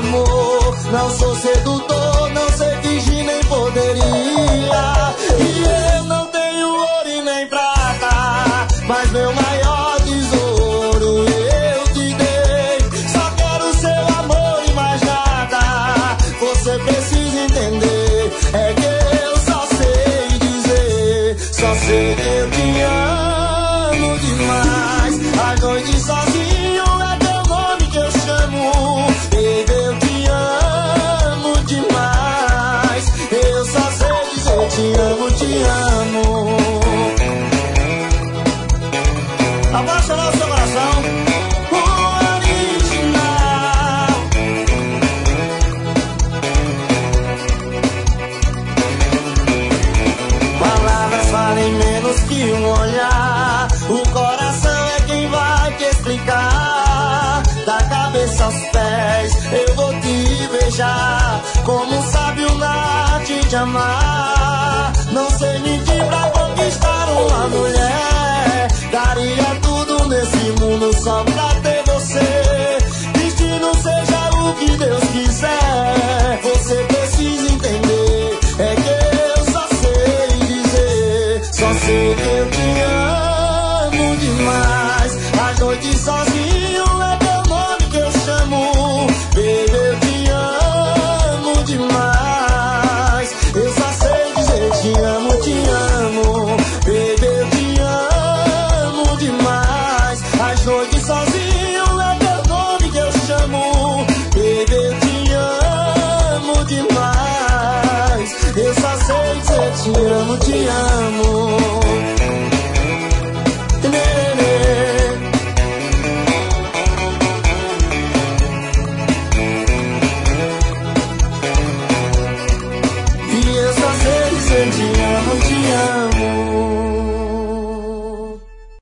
amor. Não sou sedutor, não sei fingir nem poderia. E eu não tenho ouro e nem prata, mas meu maior tesouro eu te dei. Só quero seu amor e mais nada. Você precisa entender, é que eu só sei dizer, só sei que eu te amo demais. A noite sozinho é teu nome que eu chamo. Baby, eu te amo demais. Eu só sei dizer te amo, te amo. Apaixonar o seu coração, o original. Palavras valem menos que um olhar. O coração é quem vai te explicar. Da cabeça aos pés eu vou te beijar, como um sábio na arte de amar. Não sei mentir pra conquistar uma mulher. Daria tudo nesse mundo só pra ter você. Destino seja o que Deus quiser. Você precisa entender, é que eu só sei dizer, só sei que eu te amo demais. As noites sozinho é teu nome que eu chamo. Baby, eu te amo demais. Eu só sei dizer te amo, te amo. Baby, eu te amo demais. As noites sozinho é teu nome que eu chamo. Baby, eu te amo demais. Eu só sei dizer te amo, te amo.